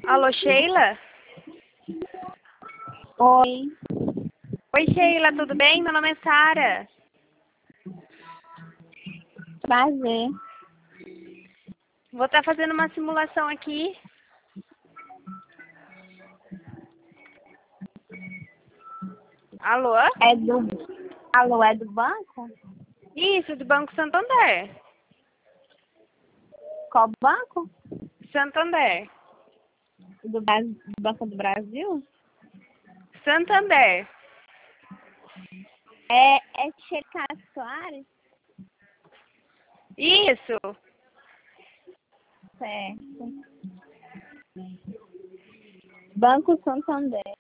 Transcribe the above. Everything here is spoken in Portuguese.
Alô, Sheila? Oi, Oi, Sheila, tudo bem? Meu nome é Sara. prazer. Vou estar fazendo uma simulação aqui. Alô? Alô, é do banco? Isso, do Banco Santander. Qual banco? Santander. Do Banco do Brasil? Santander. É Sheila Soares? Isso. Certo. Banco Santander.